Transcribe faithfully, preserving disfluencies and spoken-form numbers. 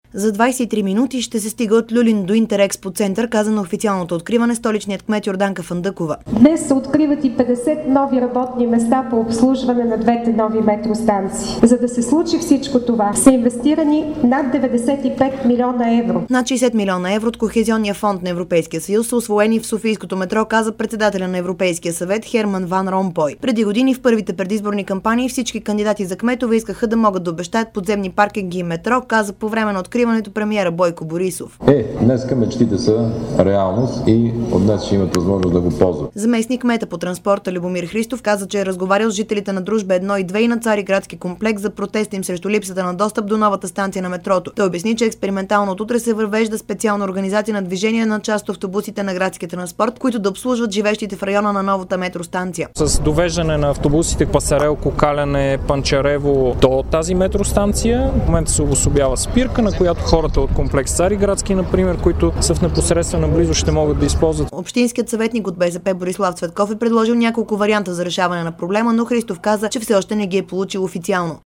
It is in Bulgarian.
За двадесет и три минути ще се стига от Люлин до Интерекспо център, каза на официалното откриване столичният кмет Йорданка Фандъкова. Днес се откриват и петдесет нови работни места по обслужване на двете нови метростанции. За да се случи всичко това, са инвестирани над деветдесет и пет милиона евро. Над шейсет милиона евро от Кохезионния фонд на Европейския съюз са усвоени в Софийското метро, каза председателя на Европейския съвет Херман Ван Ромпой. Преди години в първите предизборни кампании всички кандидати за кметове искаха да могат да обещаят подземни паркинги и метро, каза по време на откриването премиера Бойко Борисов. Е, днеска мечтите са реалност и от днес ще имат възможност да го ползват. Заместник кмета по транспорта Любомир Христов каза, че е разговарял с жителите на Дружба едно и две и на Цариградски комплекс за протеста им срещу липсата на достъп до новата станция на метрото. Той обясни, че експериментално от утре се въвежда специална организация на движение на част от автобусите на градския транспорт, които да обслужват живещите в района на новата метростанция. С довеждане на автобусите Пасарел, Кокаляне, Панчарево до тази метростанция, в момента се обособява спирка, на която хората от комплекс Цариградски, например, които са в непосредствена близост, ще могат да използват. Общинският съветник от БСП Борислав Цветков е предложил няколко варианта за решаване на проблема, но Христов каза, че все още не ги е получил официално.